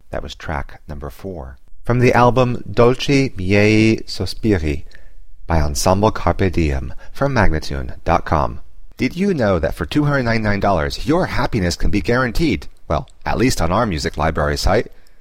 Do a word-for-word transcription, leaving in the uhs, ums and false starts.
That was track number four. From the album Dolci Miei Sospiri by Ensemble Carpe Diem from Magnatune dot com. Did you know that for two hundred ninety-nine dollars your happiness can be guaranteed? Well, at least on our music library site.